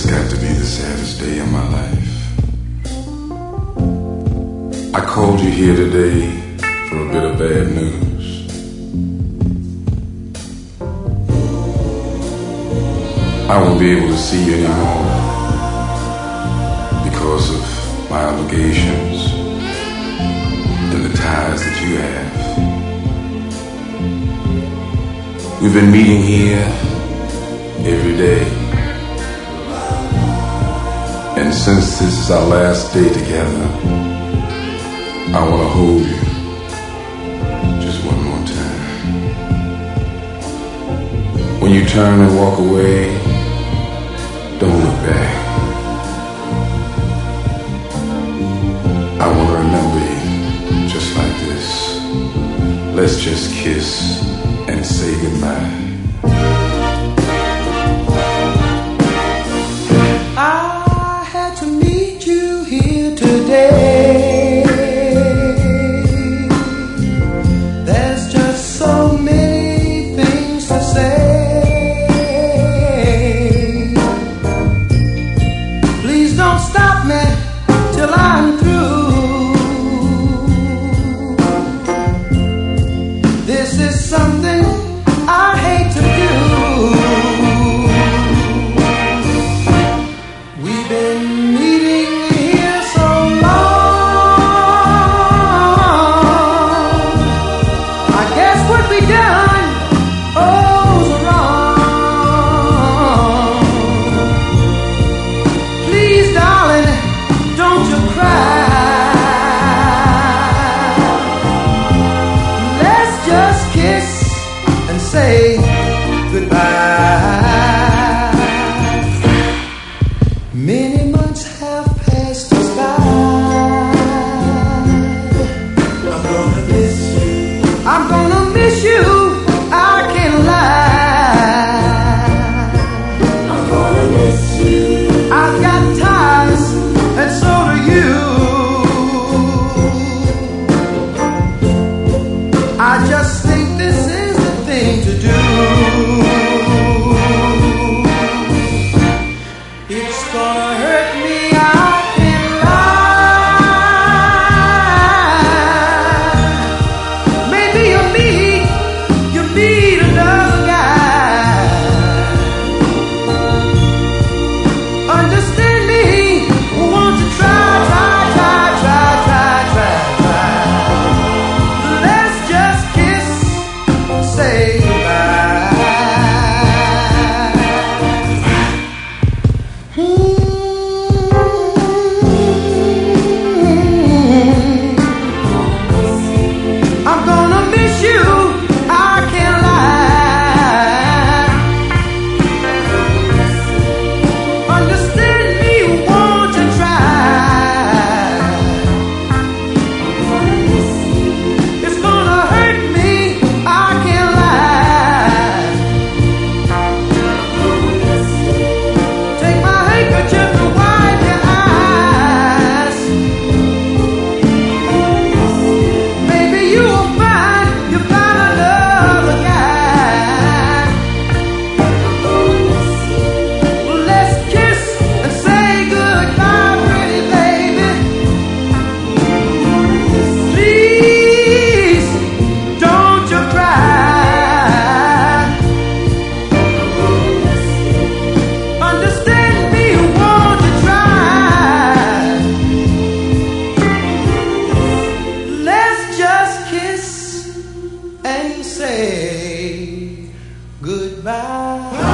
has got to be the saddest day of my life. I called you here today for a bit of bad news. I won't be able to see you anymore because of my obligations and the ties that you have. We've been meeting here every day, and since this is our last day together, I want to hold you just one more time. When you turn and walk away, don't look back. I want to remember you just like this. Let's just kiss and say goodbye. I had to meet you here today. There's just so many things to say. Please don't stop me till I'm through. This is something I hate to do. We've been meeting here so long. I guess what we done, was wrong. Please, darling, don't you cry. Let's just kiss and say goodbye. Many months have passed us by. I'm gonna miss you. I'm gonna miss you. I can't lie. I'm gonna miss you. I've got ties, and so do you. I just think this is the thing to do. It's gonna hurt me, I can't lie. Maybe you meet another guy. Understand me, won't you try. Let's just kiss, say goodbye. I'm gonna miss you, I can't lie. Understand me, won't you try. It's gonna hurt me, I can't lie. Take my handkerchief to wipe your eyes. Maybe you will find you found another guy. Let's kiss and say goodbye, pretty baby. Please, don't you cry. Understand me, won't you try. Let's just kiss and say goodbye.